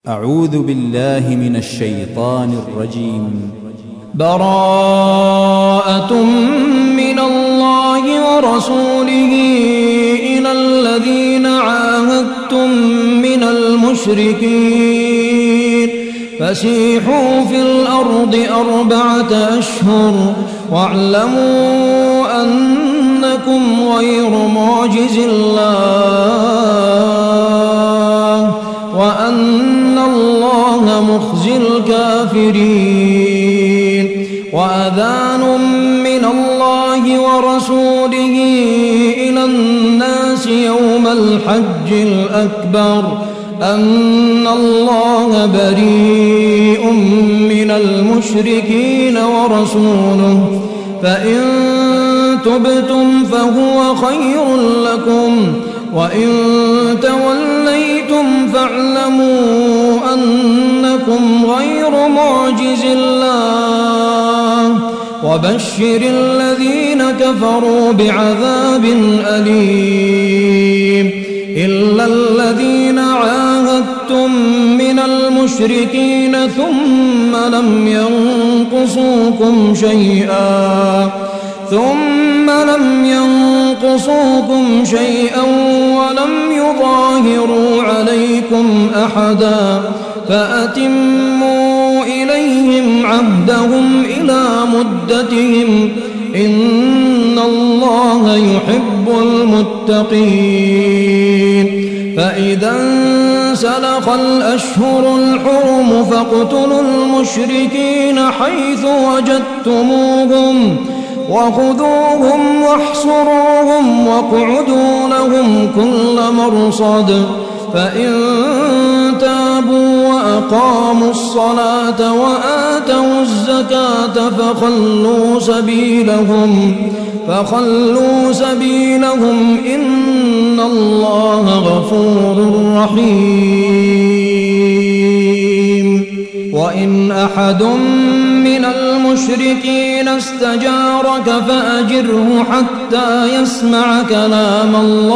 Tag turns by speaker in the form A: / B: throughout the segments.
A: أعوذ بالله من الشيطان الرجيم.
B: براءة من الله ورسوله إلى الذين عاهدتم من المشركين فسيحوا في الأرض 4 أشهر واعلموا أنكم غير معجز الله وأن الله مخزي الكافرين. وأذان من الله ورسوله إلى الناس يوم الحج الأكبر أن الله بريء من المشركين ورسوله فإن تبتم فهو خير لكم وإن توليتم فاعلموا أنكم غير معجز الله وبشر الذين كفروا بعذاب أليم. إلا الذين عاهدتم من المشركين ثم لم ينقصوكم شيئا ولم يظاهروا عليكم أحدا فأتموا إليهم عهدهم إلى مدتهم إن الله يحب المتقين. فإذا انسلخ الأشهر الحرم فاقتلوا المشركين حيث وجدتموهم وخذوهم واحصروهم واقعدوا لهم كل مرصد فإن تابوا وأقاموا الصلاة وآتوا الزكاة فخلوا سبيلهم إن الله غفور رحيم. وإن أحد من المشركين استجارك فأجره حتى يسمع كلام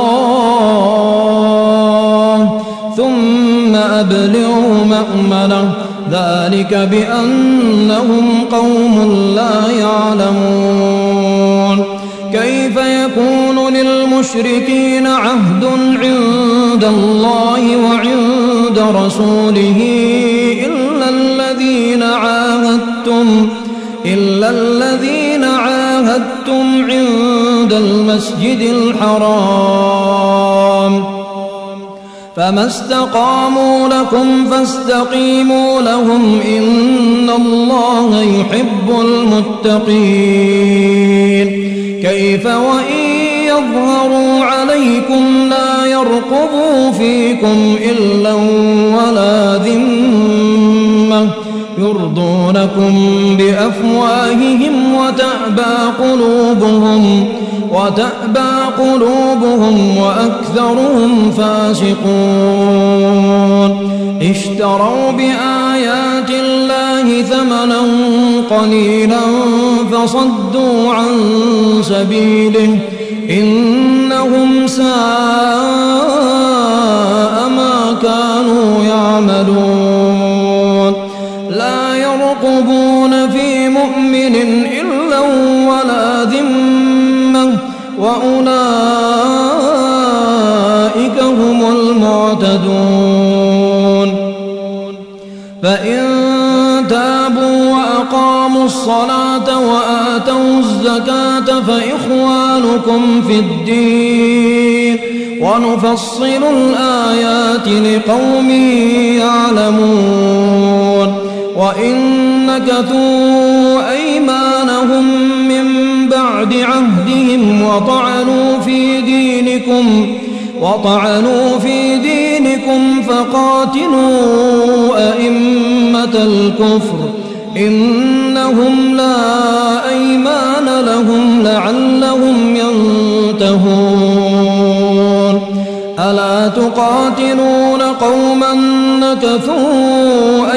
B: الله ثم أبلغه مأمنه ذلك بأنهم قوم لا يعلمون. كيف يكون للمشركين عهد عند الله وعند رسوله إلا الذين عاهدتم عند المسجد الحرام فما استقاموا لكم فاستقيموا لهم إن الله يحب المتقين. كيف وإن يظهروا عليكم لا يرقبوا فيكم إلا ولا ذمة يرضونكم بأفواههم وتأبى قلوبهم وأكثرهم فاسقون. اشتروا بآيات الله ثمنا قليلا فصدوا عن سبيله إنهم ساء ما كانوا يعملون. لا يرقبون في مؤمن إلا ولا ذمة وأولئك هم المعتدون. فإن تابوا وأقاموا الصلاة وآتوا الزكاة فإخوانكم في الدين ونفصل الآيات لقوم يعلمون. وإن نكثوا أيمانهم من بعد عهدهم وطعنوا في دينكم فقاتلوا أئمة الكفر إنهم لا أيمان لهم لعلهم ينتهون. ألا تقاتلون قوما نكثوا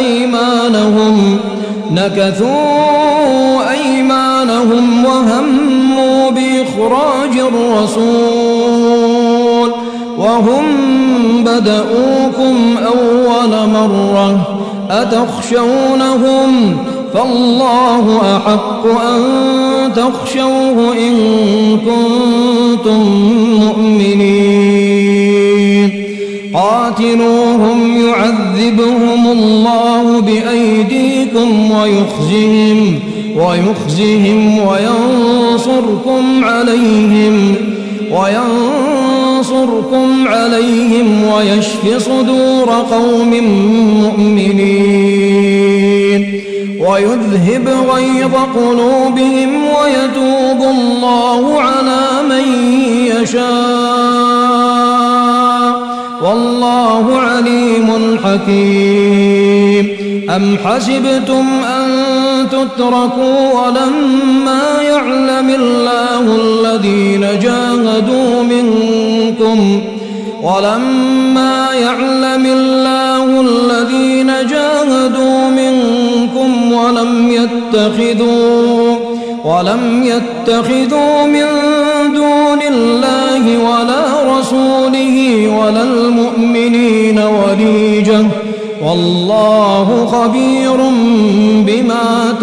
B: أيمانهم وهموا بإخراج الرسول وهم بدأوكم أول مرة أتخشونهم فالله أحق أن تخشوه إن كنتم مؤمنين قاتلوهم يعذبهم الله بأيديكم ويخزهم وينصركم عليهم ويشف صدور قوم مؤمنين ويذهب غيظ قلوبهم ويتوب الله على من يشاء والله عليم حكيم أم حسبتم أن تتركوا ولما يعلم الله الذين جاهدوا منكم ولم يتخذوا من دون الله ولا رسوله ولا المؤمنين وليجة والله خبير بما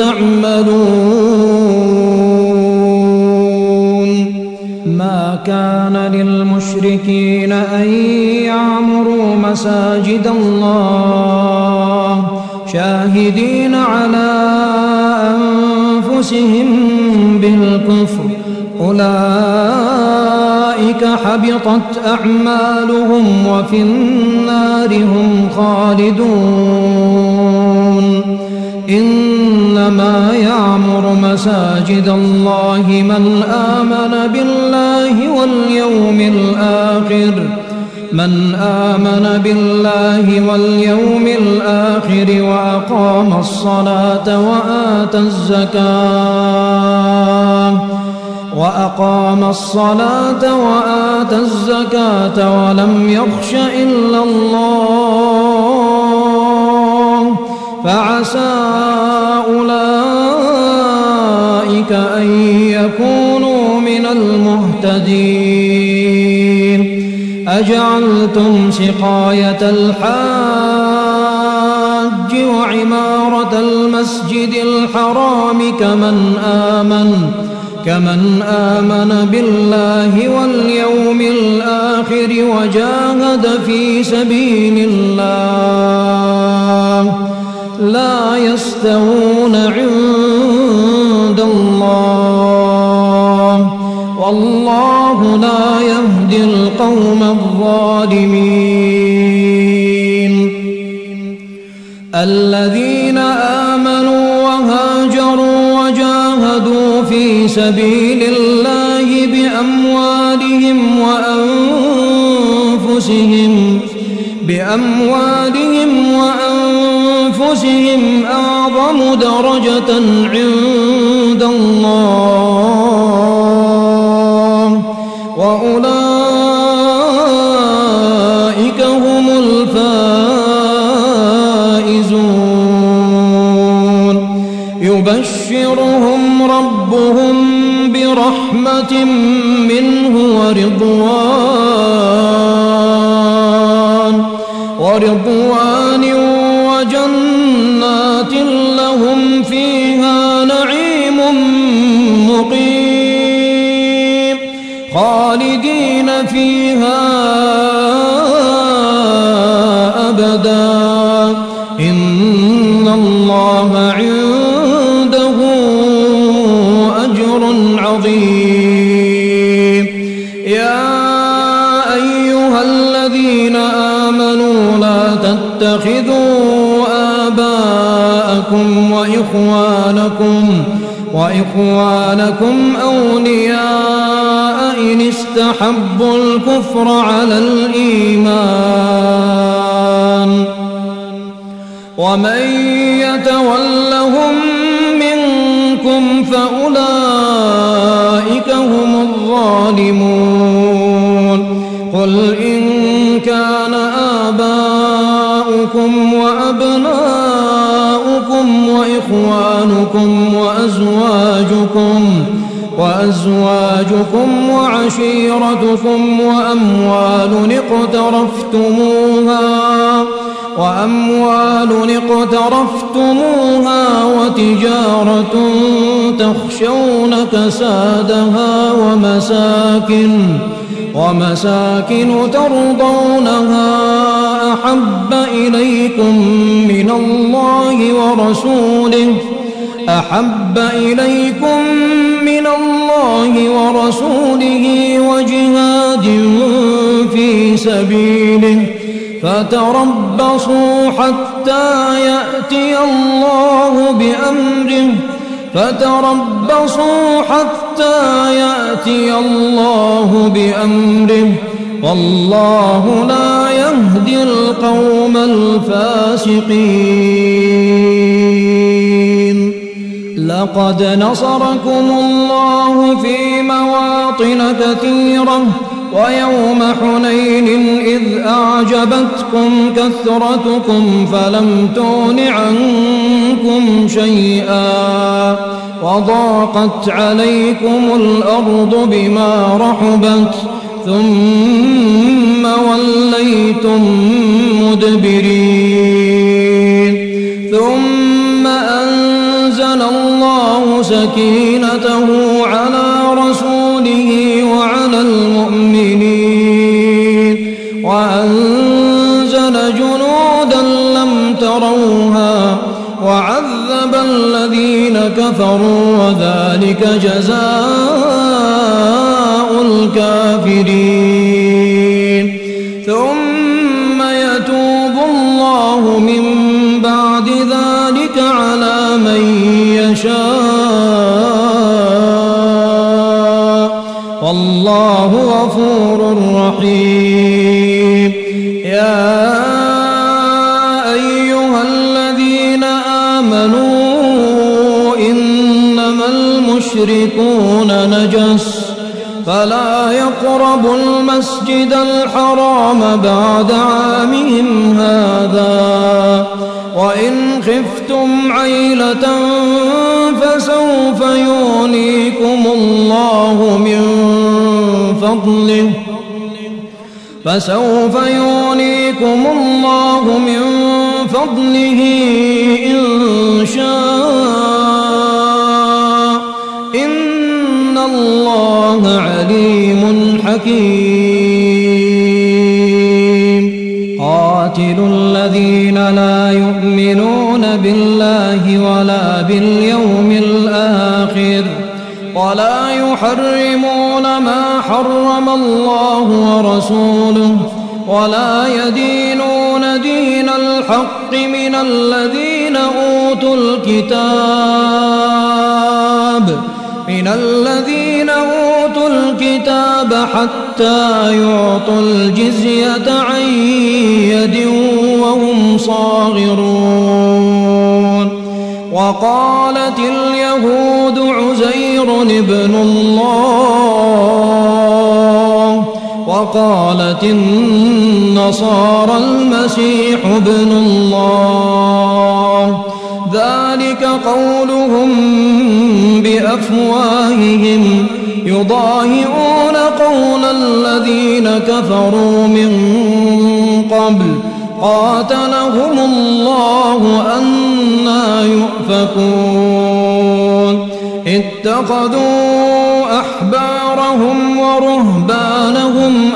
B: تعملون ما كان للمشركين أن يعمروا مساجد الله شاهدين على أنفسهم بالكفر أولئك حبطت أعمالهم وفي النار هم خالدون إنما يعمر مساجد الله من آمن بالله واليوم الآخر وأقام الصلاة وآتى الزكاة ولم يخش إلا الله فعسى أولئك أن يكونوا من المهتدين أجعلتم سقاية الحاج وعمارة المسجد الحرام كمن آمن بالله واليوم الآخر وجاهد في سبيل الله لا يستوون عند الله والله لا يهدي القوم الظالمين الذين آمنوا وهاجروا وجاهدوا في سبيل الله بأموالهم وأنفسهم أعظم درجة عند الله وأولئك هم الفائزون يبشرهم ربهم برحمة منه ورضوان وجنات لهم فيها نعيم مقيم خالدين فيها أبدا إن الله عنده أجر عظيم يا أيها الذين آمنوا لا تتخذوا آباءكم وإخوانكم أولياء إن استحبوا الكفر على الإيمان ومن يتولهم منكم فأولئك هم الظالمون قل إن كان آباؤكم وأبناؤكم وإخوانكم وأزواجكم وعشيرتكم وأموال اقترفتموها وتجارة تخشون كسادها ومساكن ترضونها أحب إليكم من الله ورسوله وجهاد في سبيله فتربصوا حتى يأتي الله بأمره والله لا يهدي القوم الفاسقين. لقد نصركم الله في مواطن كثيرة ويوم حنين إذ أعجبتكم كثرتكم فلم تغن عنكم شيئا وضاقت عليكم الأرض بما رحبت ثم وليتم مدبرين. ثم أنزل الله سكينته على رسوله وعلى المؤمنين وأنزل جنودا لم تروها وعذب الذين كفروا وذلك جزاء الكافرين. ثم يتوب الله من بعد ذلك على من يشاء والله غفور رحيم. يا أيها الذين آمنوا إنما المشركون نجس فلا يقربوا المسجد الحرام بعد عامهم هذا وإن خفتم عيلة فسوف يغنيكم الله من فضله إن شاء إن الله عليم حكيم. قاتلوا الذين لا يؤمنون بالله ولا باليوم الآخر ولا يحرمون ما حرم الله ورسوله ولا يدينون دين الحق من الذين أوتوا الكتاب حتى يعطوا الجزية عن يد وهم صاغرون. وقالت اليهود عزير ابن الله وقالت النصارى المسيح ابن الله ذلك قولهم بأفواههم يضاهئون قول الذين كفروا من قبل قاتلهم الله أنى يؤفكون. اتخذوا أحبارهم ورهبانهم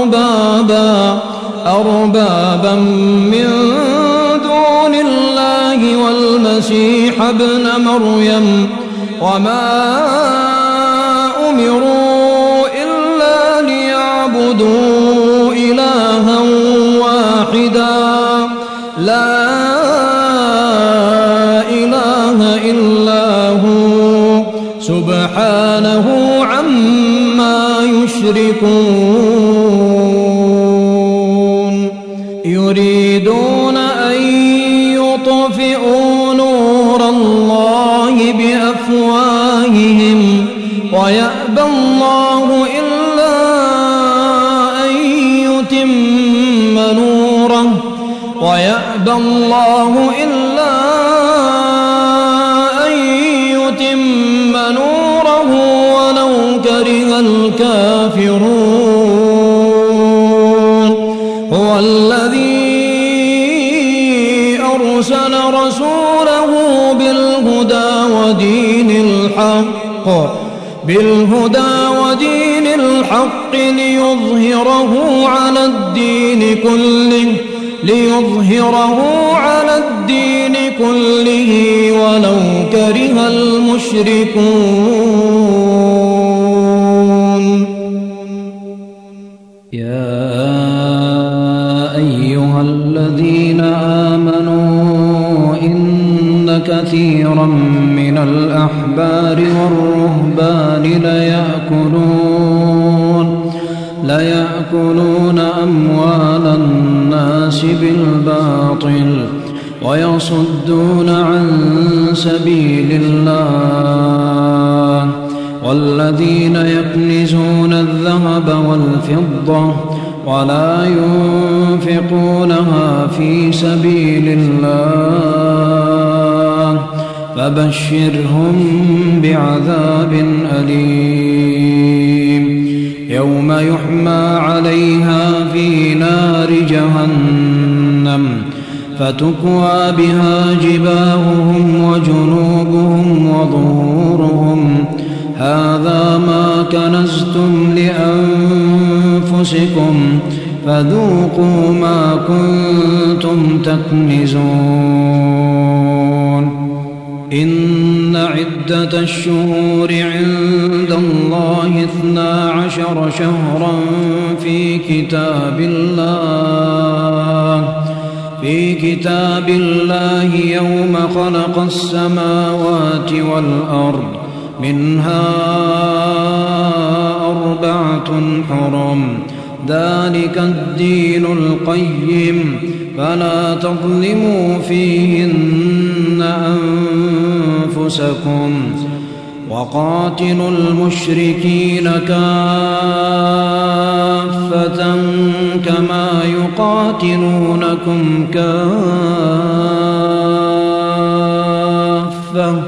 B: أربابا من دون الله والمسيح ابن مريم وما أمروا إلا ليعبدوا إلها واحدا لا إله إلا هو سبحانه عما يشركون. يريدون أن يطفئوا نور الله بأفواههم ويأبى الله إلا أن يتم نوره ولو الكافرون هو الذي أرسل رسوله بالهدى ودين الحق ليظهره على الدين كله ولو كره المشركون.
C: يا أيها الذين آمنوا إن كثيرا من الأحبار والرهبان ليأكلون أموال الناس بالباطل ويصدون عن سبيل الله والذين يكنزون الذهب والفضة ولا ينفقونها في سبيل الله فبشرهم بعذاب أليم يوم يحمى عليها في نار جهنم فتكوى بها جباههم وجنوبهم وظهورهم هذا ما كنزتم لأنفسكم فذوقوا ما كنتم تكنزون. إن عدة الشهور عند الله 12 شهرا في كتاب الله يوم خلق السماوات والأرض منها 4 حرم ذلك الدين القيم فلا تظلموا فيهن أنفسكم وقاتلوا المشركين كافة كما يقاتلونكم كافة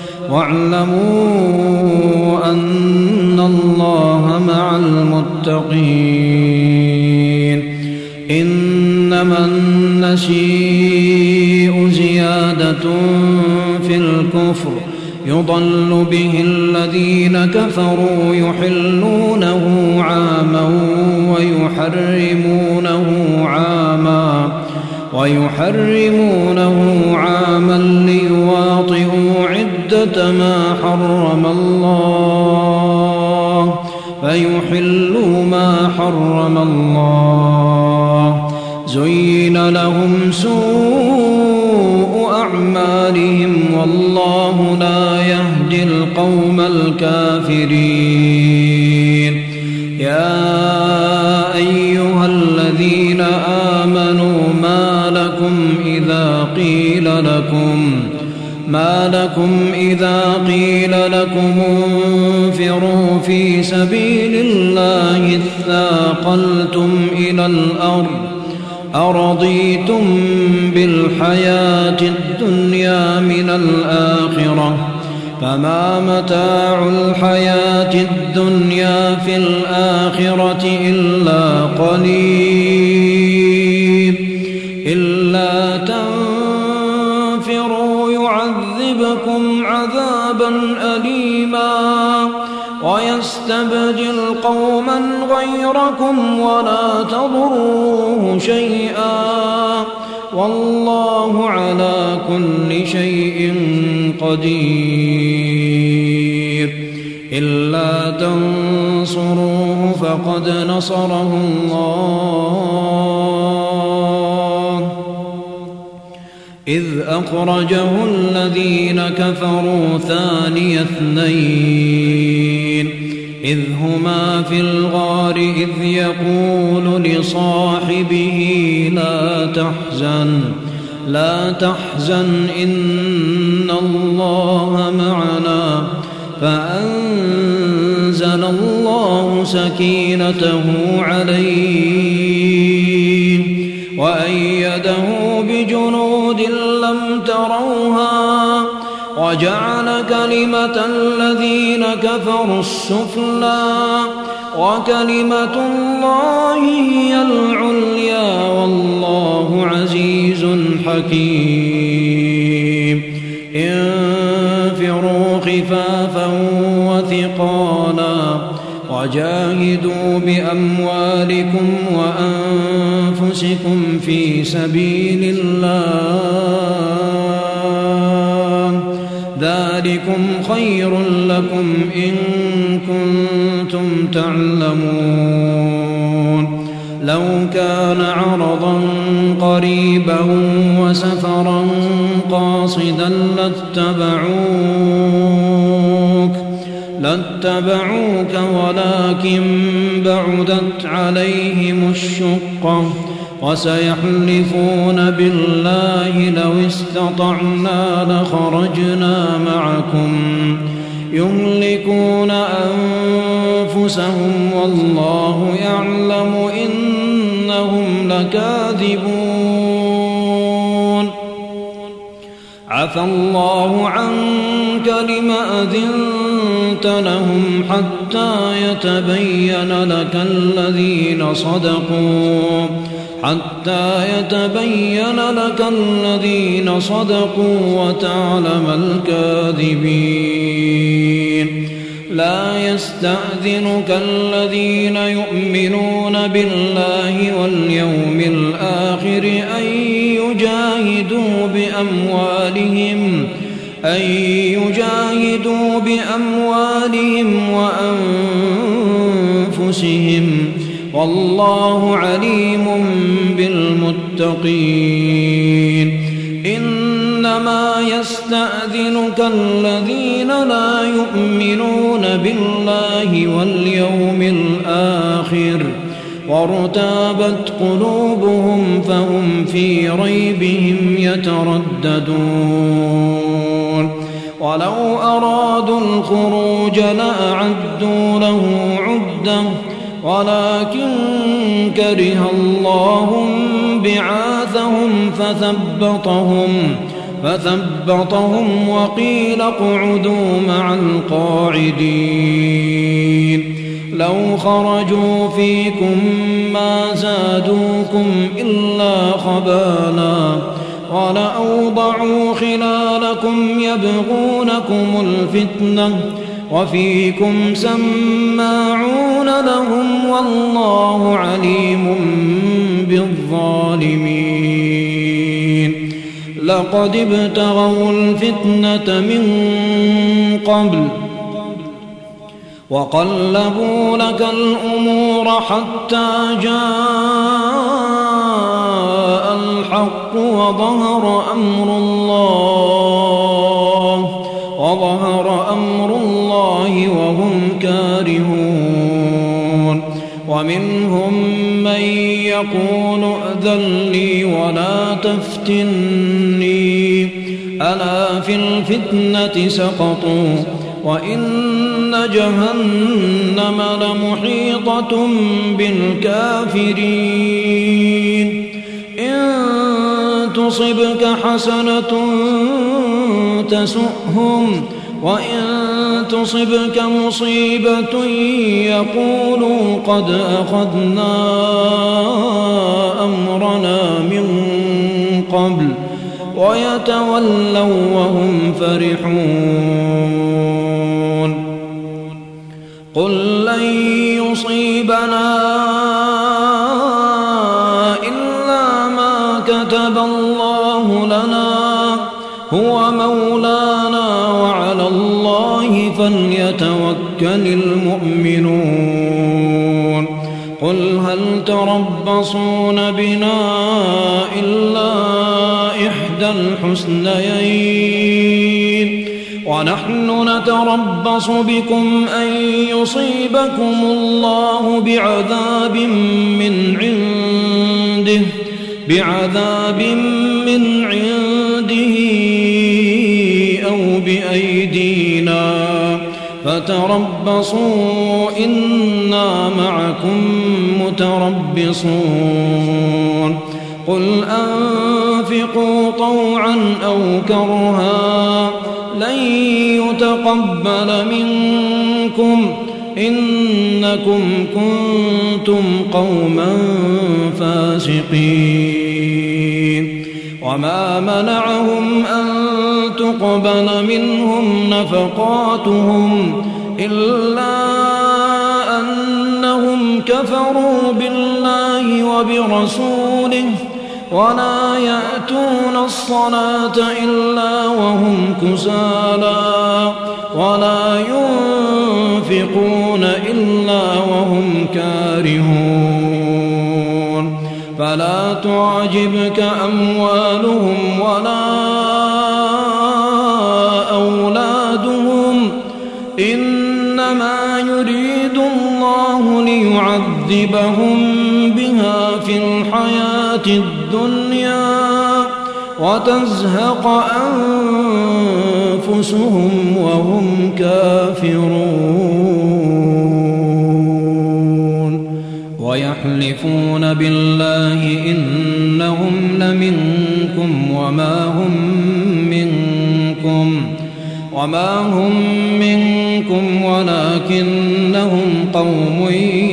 C: واعلموا أن الله مع المتقين. إنما النسيء زيادة في الكفر يضل به الذين كفروا يحلونه عاما ليواطئوا عدة ما حرم الله فيحلوا ما حرم الله. زين لهم سوء أعمالهم والله لا يهدي القوم الكافرين. يا أيها الذين آمنوا ما لكم إذا قيل لكم انفروا في سبيل الله اثاقلتم إلى الأرض أرضيتم بالحياة الدنيا من الآخرة فما متاع الحياة الدنيا في الآخرة إلا قليل. إلا تنفروا يعذبكم عذابا أليما ويستبدل قوما غيركم ولا تضروه شيئا والله على كل شيء قدير. إلا تنصروه فقد نصره الله إذ أخرجه الذين كفروا ثاني اثنين إذ هما في الغار إذ يقول لصاحبه لا تحزن إن الله معنا فأنزل الله سكينته عليه وأيده بجنود لم تروها وجعل كلمة الذين كفروا السفلى وكلمة الله هي العليا والله عزيز حكيم انفروا خفافا وثقالا وجاهدوا بأموالكم وأنفسكم في سبيل الله ذلكم خير لكم إن كنتم تعلمون لو كان عرضا قريبا وسفرا قاصدا لاتبعوك ولكن بعدت عليهم الشقة وسيحلفون بالله لو استطعنا لخرجنا معكم يهلكون أنفسهم والله يعلم إنهم لكاذبون عفى الله عنك لم أذنت لهم حتى يتبين لك الذين صدقوا وتعلم الكاذبين لا يستأذنك الذين يؤمنون بالله واليوم الآخر أن يجاهدوا بأموالهم وأنفسهم والله عليم بالمتقين إنما يستأذنك الذين لا يؤمنون بالله واليوم الآخر وارتابت قلوبهم فهم في ريبهم يترددون ولو أرادوا الخروج لأعدوا له عدة ولكن كره الله بعاثهم فثبطهم وقيل اقعدوا مع القاعدين لو خرجوا فيكم ما زادوكم إلا خبالا ولأوضعوا خلالكم يبغونكم الفتنة وفيكم سماعون لهم والله عليم بالظالمين لقد ابتغوا الفتنة من قبل وقلبوا لك الأمور حتى جاء الحق وظهر أمر الله وهم كارهون ومنهم من يقول ائذن لي ولا تفتني ألا في الفتنة سقطوا وإن جهنم لمحيطة بالكافرين إن تصبك حسنة تسؤهم وإن تصبك مصيبة يقولوا قد أخذنا أمرنا من قبل ويتولوا وهم فرحون قل لن يصيبنا إلا ما كتب الله لنا هو مولانا وعلى الله فليتوكل المؤمنون قل هل تربصون بنا إلا إحدى الحسنيين ونحن نتربص بكم أن يصيبكم الله بعذاب من عنده أو بأيدينا فتربصوا إنا معكم متربصون قل أنفقوا طوعا أو كرها لن يتقبل منكم إنكم كنتم قوما فاسقين وما منعهم أن تقبل منهم نفقاتهم إلا أنهم كفروا بالله وبرسوله ولا يأتون الصلاة إلا وهم كسالى ولا ينفقون إلا وهم كارهون فلا تعجبك أموالهم ولا أولادهم إنما يريد الله ليعذبهم بها في الحياة الدنيا وتزهق أنفسهم وهم كافرون ويحلفون بالله إنهم لمنكم وما هم منكم ولكنهم قوم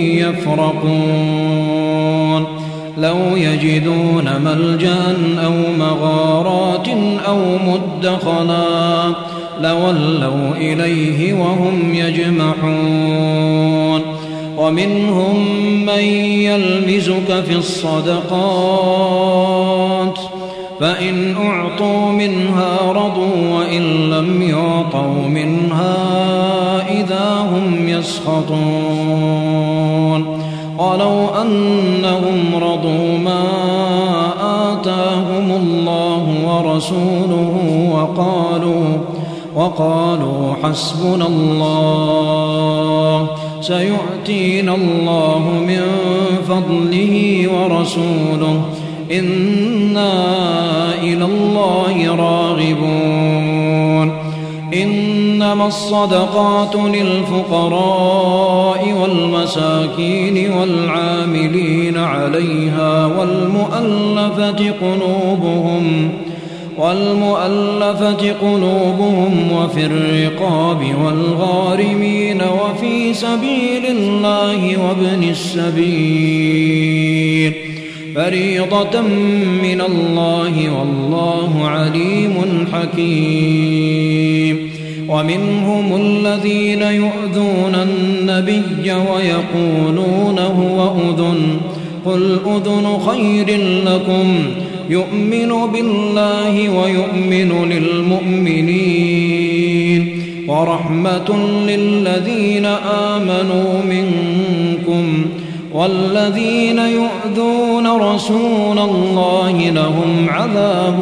C: يفرقون لو يجدون ملجأ أو مغارات أو مدخلا لولوا إليه وهم يجمحون ومنهم من يلمزك في الصدقات فإن أعطوا منها رضوا وإن لم يعطوا منها إذا هم يسخطون ولو أنهم رضوا ما آتاهم الله ورسوله وقالوا حسبنا الله سيؤتينا الله من فضله ورسوله إنا إلى الله راغبون إنما الصدقات للفقراء والمساكين والعاملين عليها والمؤلفة قلوبهم وفي الرقاب والغارمين وفي سبيل الله وابن السبيل فريضة من الله والله عليم حكيم ومنهم الذين يؤذون النبي ويقولون هو أذن قل أذن خير لكم يؤمن بالله ويؤمن للمؤمنين ورحمة للذين آمنوا منكم والذين يؤذون رسول الله لهم عذاب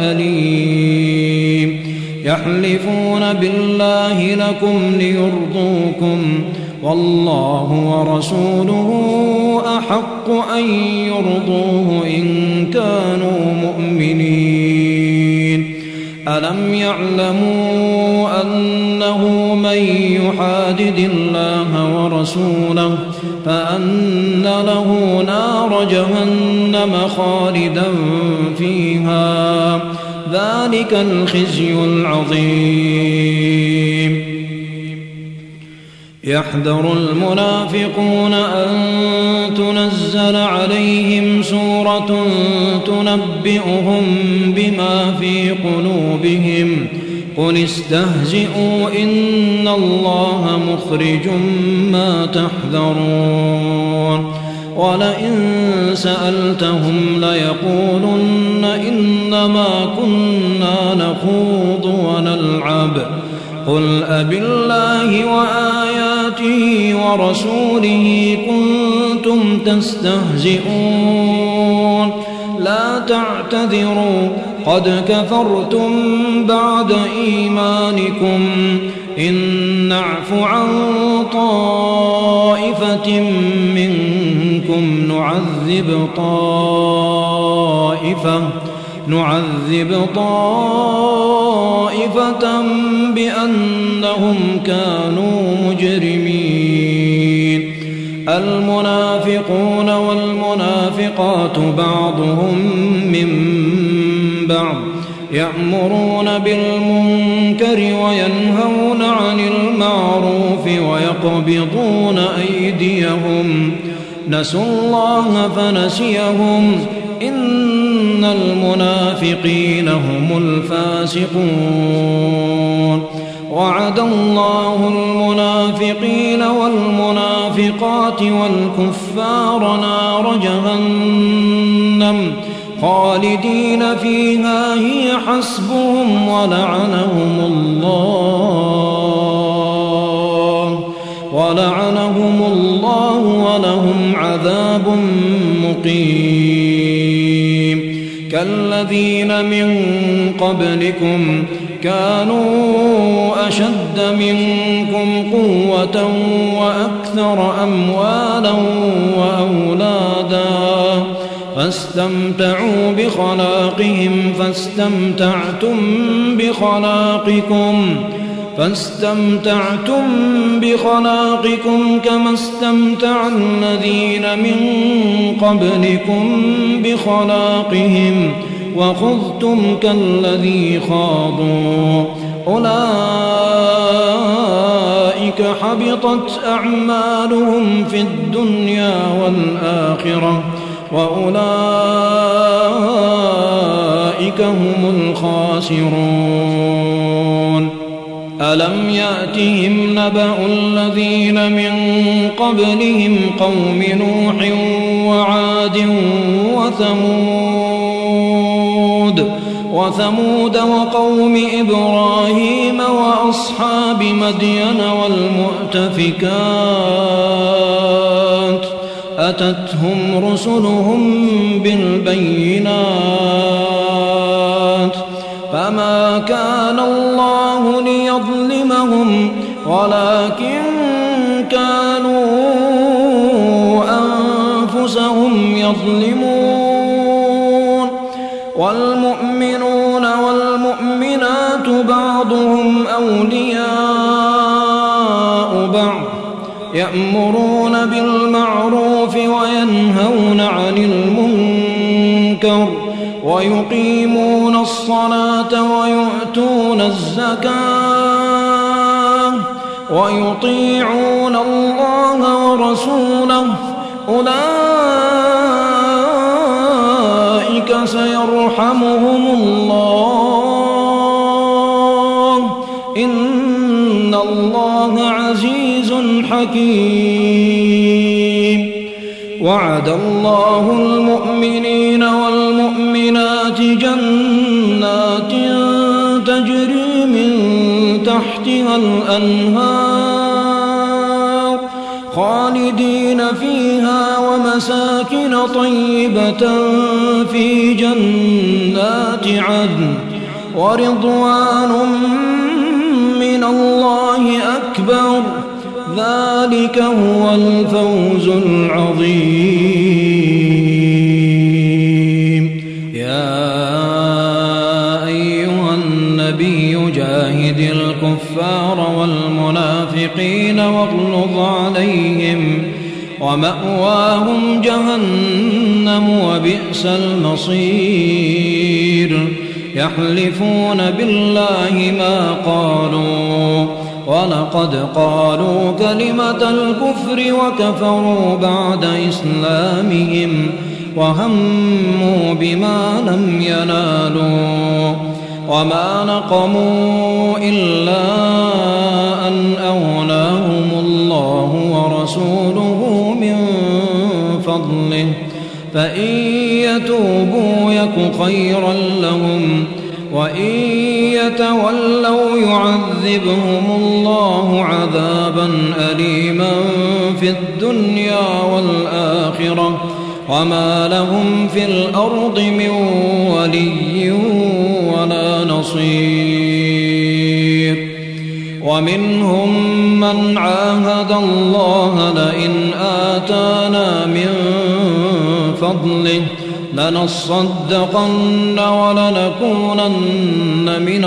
C: أليم يحلفون بالله لكم ليرضوكم والله ورسوله أحق أن يرضوه إن كانوا مؤمنين ألم يعلموا أنه من يحادد الله ورسوله فأن له نار جهنم خالدا فيها ذلك الخزي العظيم يحذر المنافقون أن تنزل عليهم سورة تنبئهم بما في قلوبهم قل استهزئوا إن الله مخرج ما تحذرون ولئن سألتهم ليقولن إنما كنا نخوض ونلعب قل أبالله وآياته ورسوله كنتم تستهزئون لا تعتذروا قد كفرتم بعد إيمانكم إن نعف عن طائفة منكم نعذب طائفة بأنهم كانوا مجرمين المنافقون والمنافقات بعضهم من بعض يأمرون بالمنكر وينهون عن المعروف ويقبضون أيديهم نسوا الله فنسيهم إن المنافقين هم الفاسقون وعد الله المنافقين والمنافقات والكفار نار جهنم خالدين فيها هي حسبهم ولعنهم الله ولهم عذاب مقيم كالذين من قبلكم كانوا أشد منكم قوة وأكثر أموالا وأولادا فاستمتعوا بخلاقكم كما استمتع الذين من قبلكم بخلاقهم وخذتم كالذي خاضوا أولئك حبطت أعمالهم في الدنيا والآخرة وأولئك هم الخاسرون ألم يأتهم نبأ الذين من قبلهم قوم نوح وعاد وثمود وقوم إبراهيم وأصحاب مدين والمؤتفكات أتتهم رسلهم بالبينات فما كان الله ليظلمهم ولكن كانوا أنفسهم يظلمون والمؤمنون والمؤمنات بعضهم أولياء بعض يأمرون بالمعروف وينهون عن المنكر ويقيمون الصلاة ويؤتون الزكاة ويطيعون الله ورسوله أولئك سيرحمهم الله إن الله عزيز حكيم وعد الله المؤمنين والمؤمنات جنات تجري من تحتها الأنهار خالدين فيها ومساكن طيبة في جنات عدن ورضوان من الله أكبر ذلك هو الفوز العظيم يا أيها النبي جاهد الكفار والمنافقين واغلظ عليهم ومأواهم جهنم وبئس المصير يحلفون بالله ما قالوا ولقد قالوا كلمة الكفر وكفروا بعد إسلامهم وهموا بما لم ينالوا وما نقموا إلا أن أغناهم الله ورسوله من فضله فإن يتوبوا يك خيرا لهم وإن يتولوا يعذبهم الله عذابا أليما في الدنيا والآخرة وما لهم في الأرض من ولي ولا نصير ومنهم من عاهد الله لئن آتانا من فضله لنصدقن ولنكونن من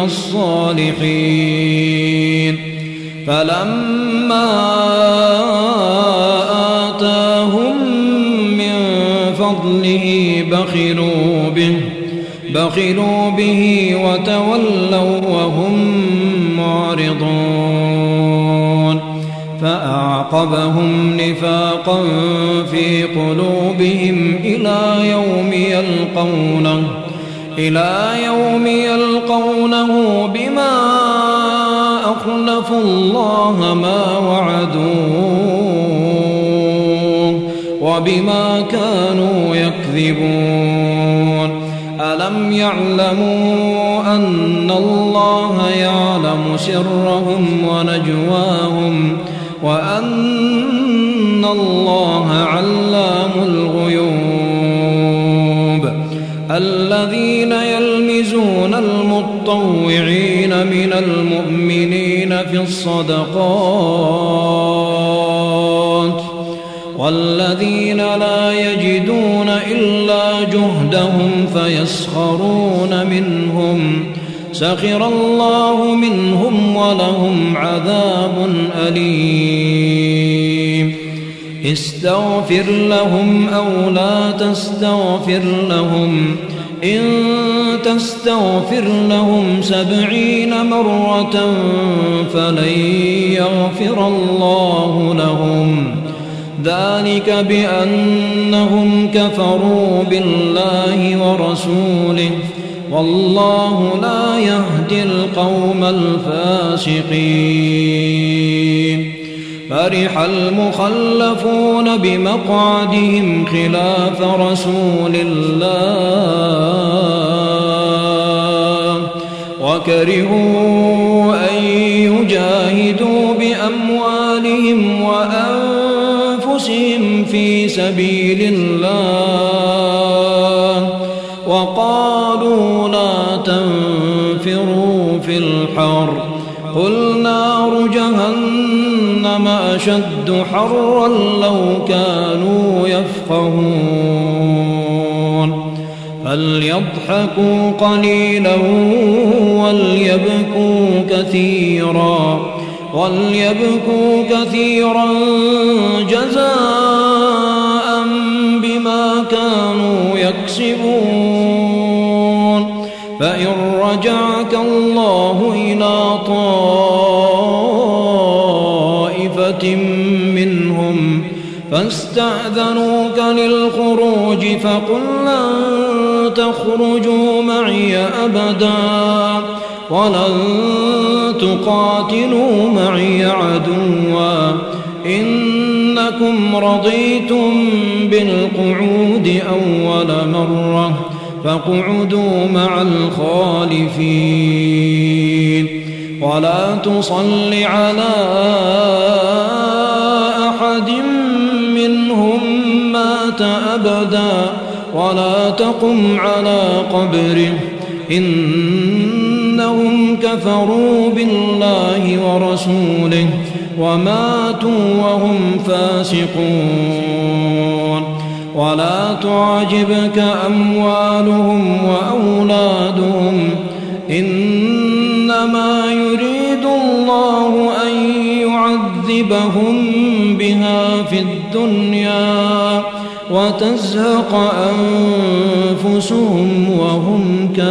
C: الصالحين فلما آتاهم من فضله بخلوا به وتولوا وهم معرضون فأعقبهم نفاقا في قلوبهم إلى يوم يلقونه بما أخلفوا الله ما وعدوه وبما كانوا يكذبون ألم يعلموا أن الله يعلم سرهم ونجواهم وأن الله علام الغيوب الذين يلمزون المطوعين من المؤمنين في الصدقات والذين لا يجدون إلا جهدهم فيسخرون منهم سخر الله منهم ولهم عذاب أليم استغفر لهم أو لا تستغفر لهم إن تستغفر لهم 70 مرة فلن يغفر الله لهم ذلك بأنهم كفروا بالله ورسوله والله لا يهدي القوم الفاسقين فرح المخلفون بمقعدهم خلاف رسول الله وكرهوا أن يجاهدوا بأموالهم وأنفسهم في سبيل الله وقالوا لا تنفروا في الحر قل نار جهنم أشد حرا لو كانوا يفقهون فليضحكوا قليلا وليبكوا كثيرا جزاء بما كانوا يكسبون فإن رجعك الله إلى طائفة منهم فاستأذنوك للخروج فقل لن تخرجوا معي أبدا ولن تقاتلوا معي عدوا إنكم رضيتم بالقعود أول مرة فاقعدوا مع الخالفين ولا تصل على أحد منهم مات أبدا ولا تقم على قبره إنهم كفروا بالله ورسوله وماتوا وهم فاسقون ولا تعجبك أموالهم وأولادهم إنما يريد الله أن يعذبهم بها في الدنيا وتزهق أنفسهم وهم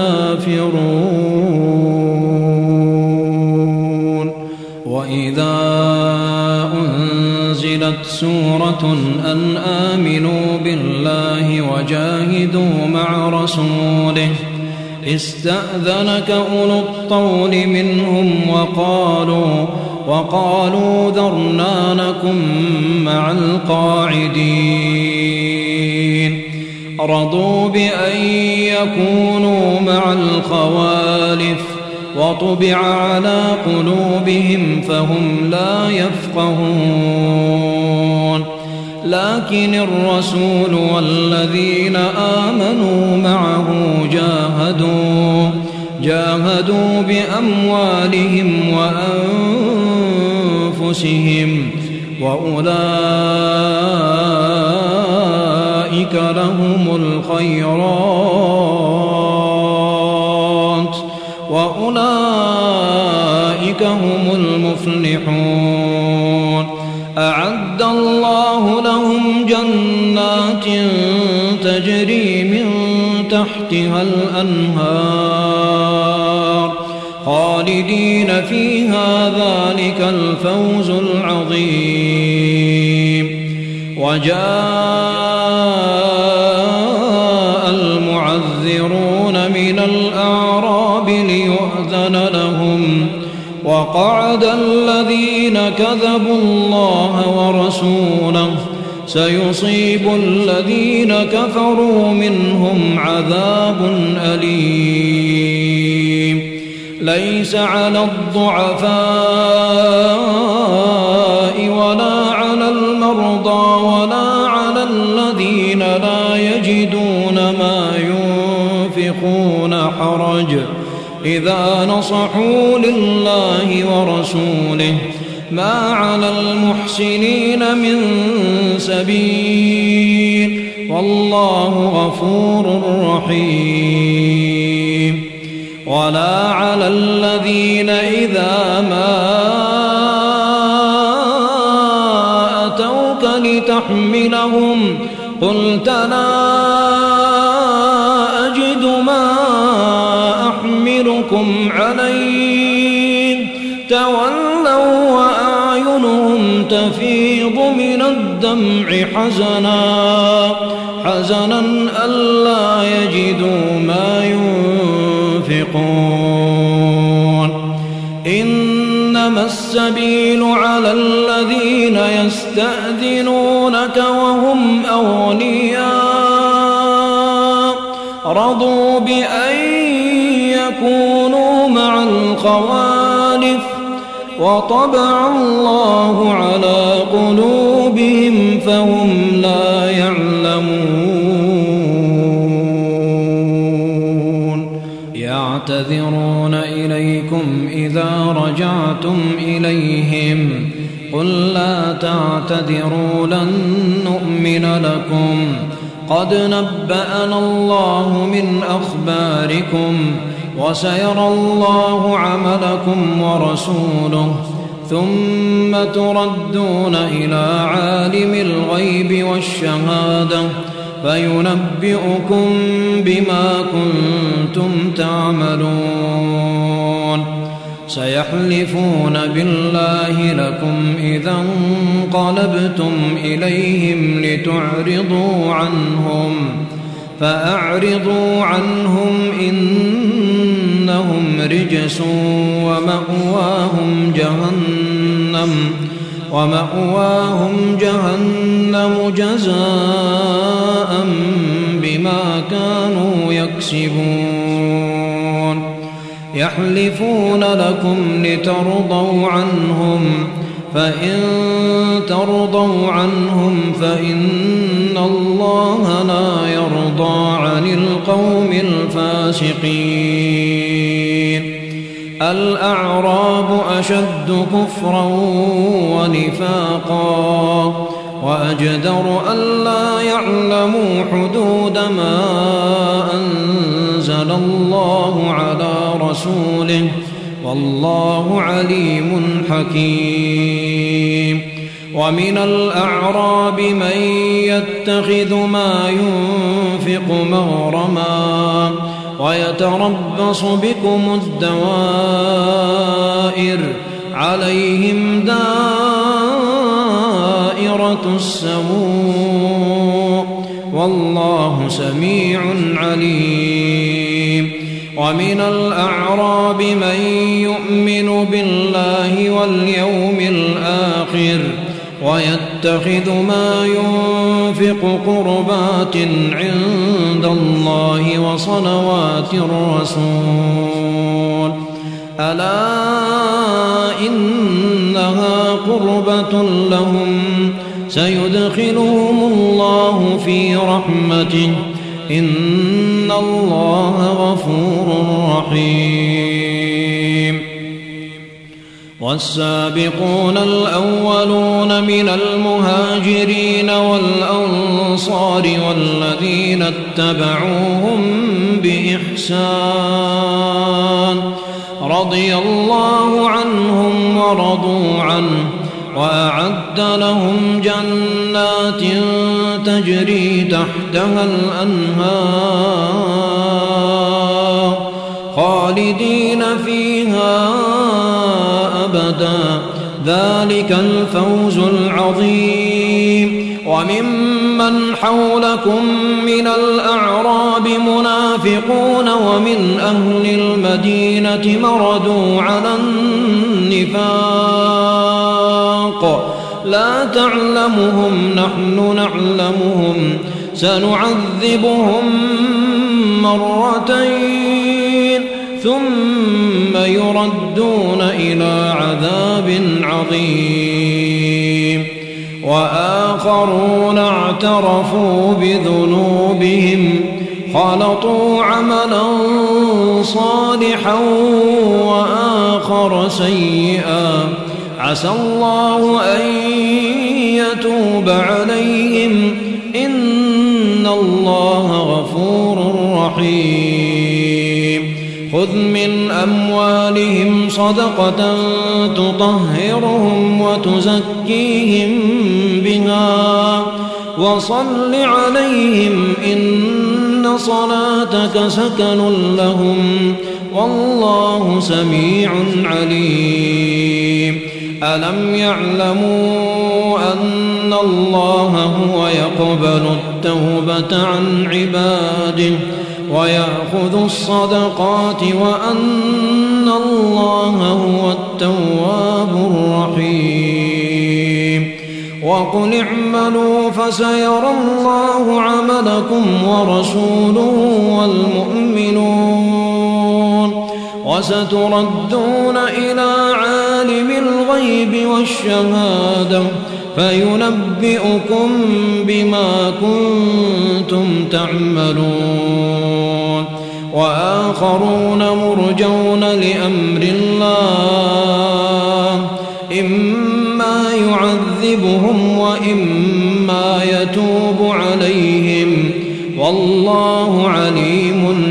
C: كافرون وإذا أنزلت سورة أن آمنوا بالله وجاهدوا مع رسوله استأذنك أولو الطول منهم وقالوا ذرنا نكن مع القاعدين رضوا بأن يكونوا مع الخوالف وطبع على قلوبهم فهم لا يفقهون لكن الرسول والذين آمنوا معه جاهدوا بأموالهم وأنفسهم وأولئك لهم الخيرات وأولئك هم المفلحون أعد الله لهم جنات تجري من تحتها الأنهار خالدين فيها ذلك الفوز العظيم. وجاء المعذرون من الأعراب ليؤذن لهم وقعد الذين كذبوا الله ورسوله سيصيب الذين كفروا منهم عذاب أليم. ليس على الضعفاء ولا على المرضى ولا على الذين لا يجدون ما ينفقون حرج إذا نصحوا لله ورسوله ما على المحسنين من سبيل والله غفور رحيم. ولا على الذين إذا ما أتوك لتحملهم قلت لا أجد ما أحملكم عليه تولوا وأعينهم تفيض من الدمع حزنا ألا يجدوا ما ينفقون. إنما السبيل على الذين يستأذنونك وهم أغنياء رضوا بأن يكونوا مع الخوالف وطبع الله على قلوبهم فهم لا يعلمون. يعتذرون إليكم إذا رجعتم إليهم قل لا تعتذروا لن نؤمن لكم قد نبأنا الله من أخباركم وسيرى الله عملكم ورسوله ثم تردون إلى عالم الغيب والشهادة فينبئكم بما كنتم تعملون. سيحلفون بالله لكم إذا انقلبتم إليهم لتعرضوا عنهم فأعرضوا عنهم إنهم رجس ومأواهم جهنم جزاء بما كانوا يكسبون. يحلفون لكم لترضوا عنهم فإن ترضوا عنهم فإن الله لا يرضى عن القوم الفاسقين. الأعراب أشد كفرا ونفاقا وأجدر ألا يعلموا حدود ما أنزل الله على رسوله والله عليم حكيم. ومن الأعراب من يتخذ ما ينفق مغرما ويتربص بكم الدوائر عليهم دائرة السوء والله سميع عليم. ومن الأعراب من يؤمن بالله واليوم الآخر ويتخذ ما ينفق قربات عند الله وصلوات الرسول ألا إنها قربة لهم سيدخلهم الله في رحمته إن الله غفور رحيم. والسابقون الأولون من المهاجرين والأنصار والذين اتبعوهم بإحسان رضي الله عنهم ورضوا عنه وأعد لهم جنات تجري تحتها الأنهار خالدين فيها أبدا ذلك الفوز العظيم وممن حولكم من الأعراب منافقون ومن أهل المدينة مردوا على النفاق لا تعلمهم نحن نعلمهم سنعذبهم مرتين ثم يردون إلى عذاب عظيم وآخرون اعترفوا بذنوبهم خلطوا عملا صالحا وآخر سيئا عسى الله أن يتوب عليهم إن الله غفور رحيم خذ من أموالهم صدقة تطهرهم وتزكيهم بها وصل عليهم إن صلاتك سكن لهم والله سميع عليم ألم يعلموا أن الله هو يقبل التوبة عن عباده ويأخذ الصدقات وأن الله هو التواب الرحيم وقل اعملوا فسيرى الله عملكم ورسوله والمؤمنون وستردون إلى عالم الغيب والشهادة فينبئكم بما كنتم تعملون وآخرون مرجون لأمر الله إما يعذبهم وإما يتوب عليهم والله عليم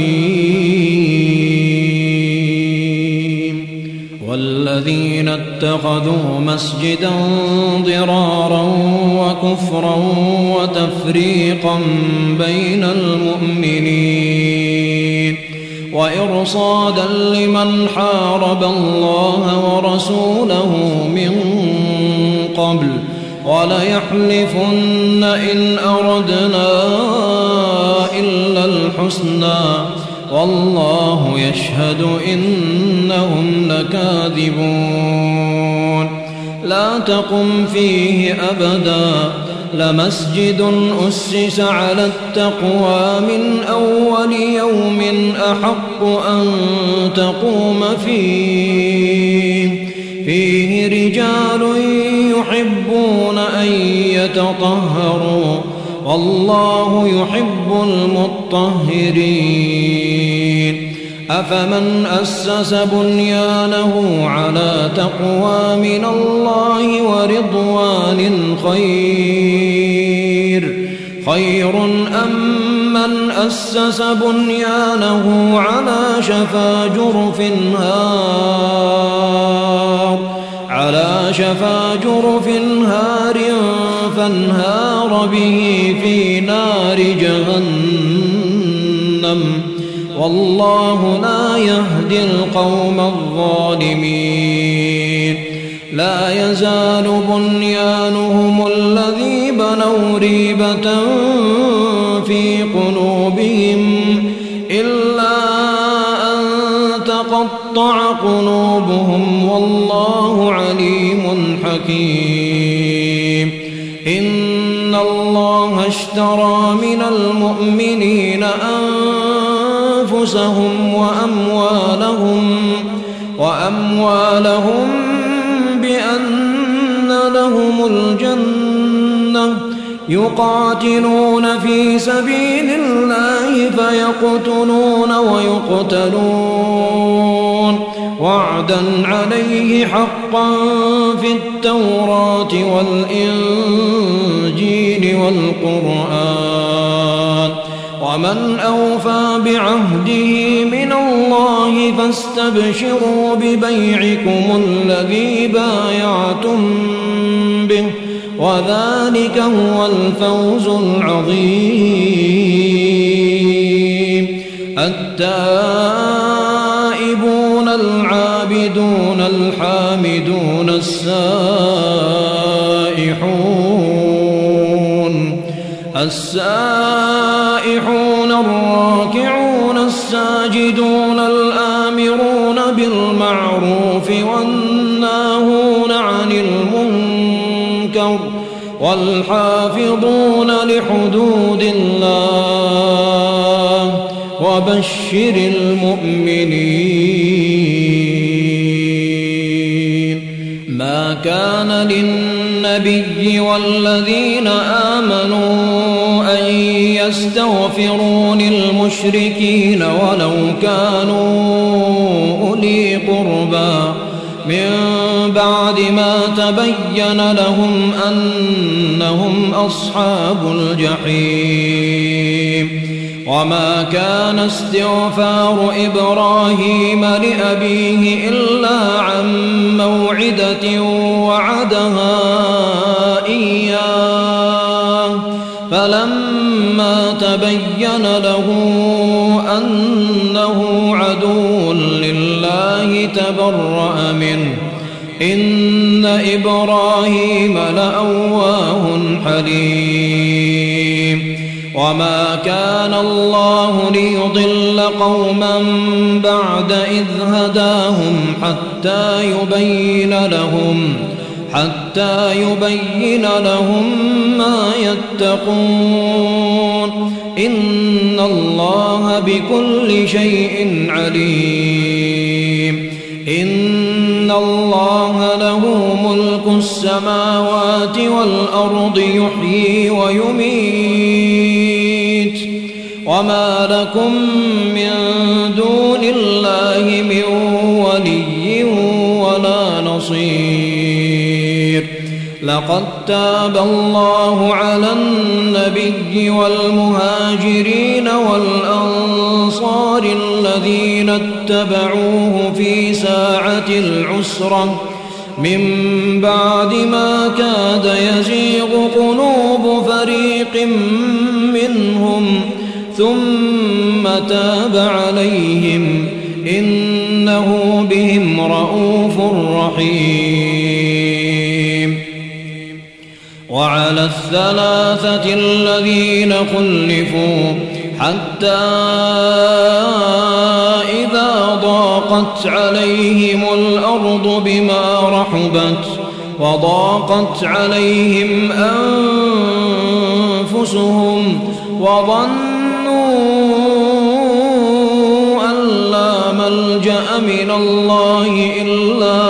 C: حكيم والذين اتخذوا مسجدا ضرارا وكفرا وتفريقا بين المؤمنين وإرصادا لمن حارب الله ورسوله من قبل وليحلفن إن أردنا إلا الحسنى والله يشهد إنهم لكاذبون لا تقم فيه أبدا لمسجد أسس على التقوى من أول يوم أحق أن تقوم فيه رجال يحبون أن يتطهروا والله يحب المطهرين أفمن أسس بنيانه على تقوى من الله ورضوان خير أم من أسس بنيانه على شفا جرف هار فانهار به في نار جهنم والله لا يهدي القوم الظالمين لا يزال بنيانهم الذي بنوا ريبة في قلوبهم إلا أن تقطع قلوبهم والله عليم حكيم إن الله اشترى من المؤمنين أنفسهم وأموالهم بأن لهم الجنة يقاتلون في سبيل الله فيقتلون ويقتلون وعدا عليه حقا في التوراة والإنجيل والقرآن ومن أوفى بعهده من الله فاستبشروا ببيعكم الذي بايعتم به وذلك هو الفوز العظيم العابدون الحامدون السائحون الراكعون الساجدون الآمرون بالمعروف والناهون عن المنكر والحافظون لحدود الله وبشر المؤمنين. ما كان للنبي والذين آمنوا أن يستغفروا للمشركين ولو كانوا أولي قربى من بعد ما تبين لهم أنهم أصحاب الجحيم. وما كان استغفار إبراهيم لأبيه إلا عن موعدة وعدها إياه فلما تبين له أنه عدو لله تبرأ منه إن إبراهيم لأواه حليم. وما كان الله ليضل قوما بعد إذ هداهم حتى يبين لهم ما يتقون إن الله بكل شيء عليم. إن الله له ملك السماوات والأرض يحيي ويميت وما لكم من دون الله من ولي ولا نصير. لقد تاب الله على النبي والمهاجرين والأنصار الذين اتبعوه في ساعة العسرة من بعد ما كاد يزيغ قلوب فريق منهم ثم تاب عليهم إنه بهم رءوف رحيم. وعلى الثلاثة الذين خلفوا حتى إذا ضاقت عليهم الأرض بما رحبت وضاقت عليهم أنفسهم وظنوا أن لا ملجأ من الله إلا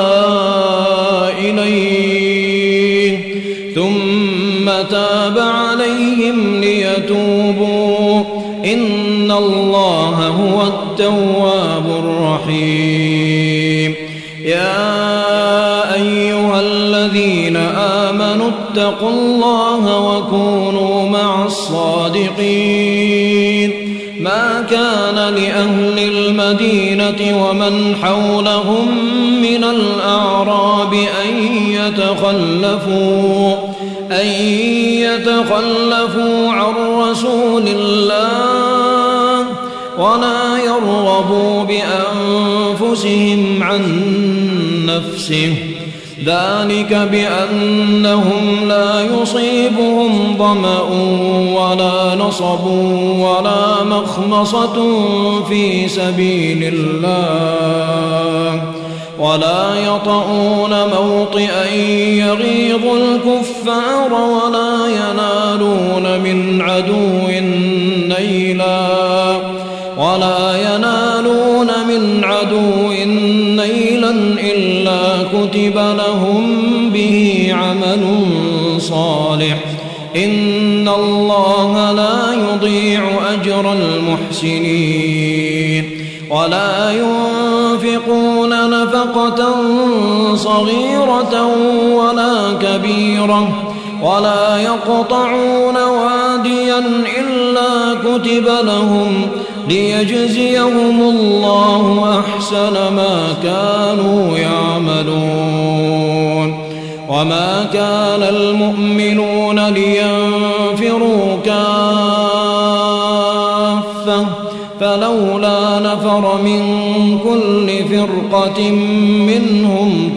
C: إليه ثم تاب عليهم ليتوبوا إن الله هو التواب الرحيم. يا أيها الذين آمنوا اتقوا الله وكونوا مع الصادقين. ما كان لأهل المدينة ومن حولهم من الأعراب أن يتخلفوا عن رسول الله ولا يرغبوا بأنفسهم عن نفسه ذلك بأنهم لا يصيبهم ظمأ ولا نصب ولا مخمصة في سبيل الله ولا يطؤون موطئا يغيظ الكفار ولا ينالون من عدو نيلا إلا كتب لهم به عمل صالح إن الله لا يضيع أجر المحسنين. ولا ينفقون نفقة صغيرة ولا كبيرة ولا يقطعون واديا إلا كتب لهم ليجزيهم الله أحسن ما كانوا يعملون. وما كان المؤمنون لينفروا كافة فلولا نفر من كل فرقة منهم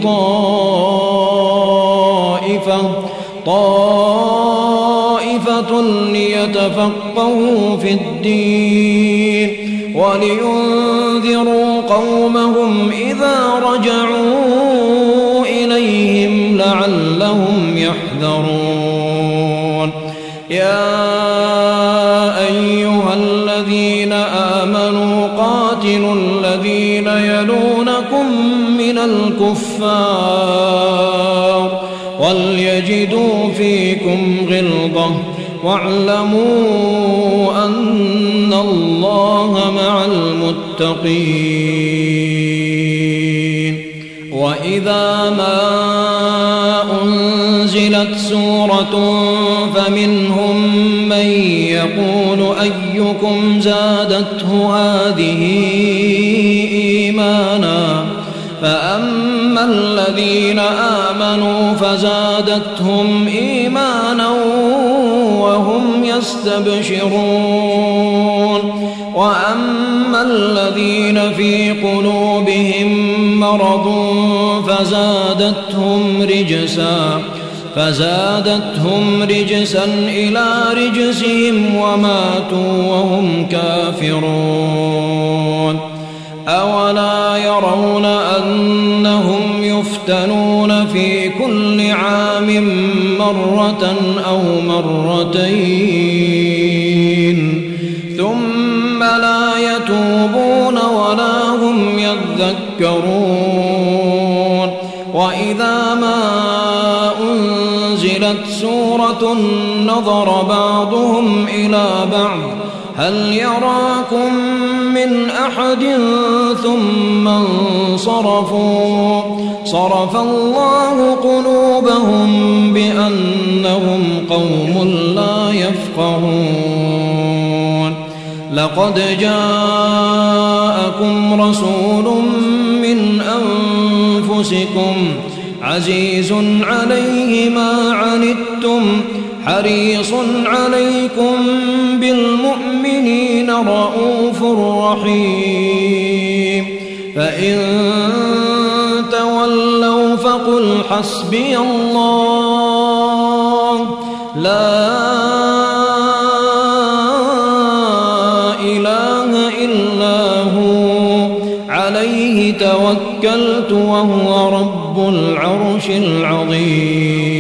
C: طائفة ليتفقهوا في الدين ولينذروا قومهم إذا رجعوا إليهم لعلهم يحذرون. يا أيها الذين آمنوا قاتلوا الذين يلونكم من الكفار وليجدوا فيكم غلظة واعلموا أن الله مع المتقين. وإذا ما أنزلت سورة فمنهم من يقول أيكم زادته هذه إيمانا فأما الذين آمنوا فزادتهم إيمانا وهم يستبشرون وأما الذين في قلوبهم مرض فزادتهم رجسا إلى رجسهم وماتوا وهم كافرون. أولا يرون أنهم يفتنون في كل عام مرة أو مرتين ثم لا يتوبون ولا هم يذكرون. وإذا ما أنزلت سورة نظر بعضهم إلى بعض هل يراكم من أحد ثم انصرفوا صرف الله قلوبهم بأنهم قوم لا يفقهون. لقد جاءكم رسول من أنفسكم عزيز عليه ما عنتم حريص عليكم بالمؤمنين رؤوف رحيم. فإن تولوا فقل حسبي الله لا إله إلا هو عليه توكلت وهو رب العرش العظيم.